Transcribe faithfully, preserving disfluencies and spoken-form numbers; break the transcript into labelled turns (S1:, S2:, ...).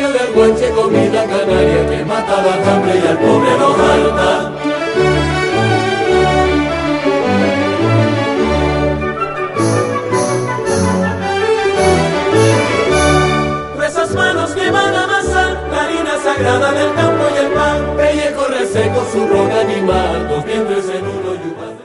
S1: patio del guanche, comida canaria que mata al hambre y al pobre lo jalta. Esas manos que van a amasar la harina sagrada del campo y el pan, pellejo reseco, zurrón animal, dos vientres en uno y uvas de...